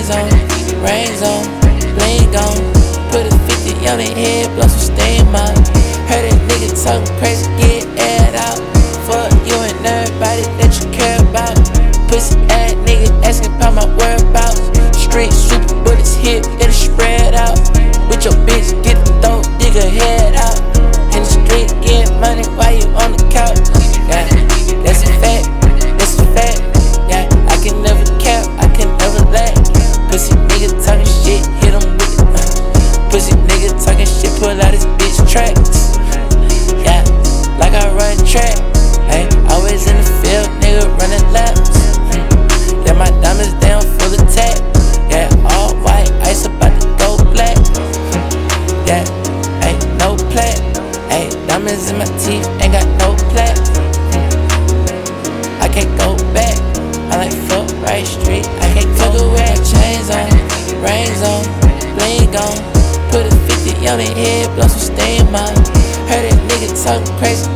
chains on, rings on, bling on. Put a 50 on their head, blow some steam out. Heard that nigga talking crazy, get aired out. Fuck you and everybody that you care about. Pussy ass nigga asking about my whereabouts. Street super bullets hit, it'll spread out. With your bitch, get the dope, dig her head out. In the street, get money while you on the couch. Yeah, that's a fact, that's a fact. Yeah, I can never cap, I can never lack. Pussy nigga talking shit, hit him with it. Pussy nigga talking shit, pull out his bitch tracks. Yeah, like I run track. Ay, always in the field, nigga running laps. Yeah, my diamonds down full of tap. Yeah, all white, ice about to go black. Yeah, ain't no plat. Ay, diamonds in my teeth, ain't got no plat. I can't go back. I like fuck right street. I can't go with my chains on, rings on, bling on. Put a 50 on their head, blow some steam out. Heard that nigga talking crazy,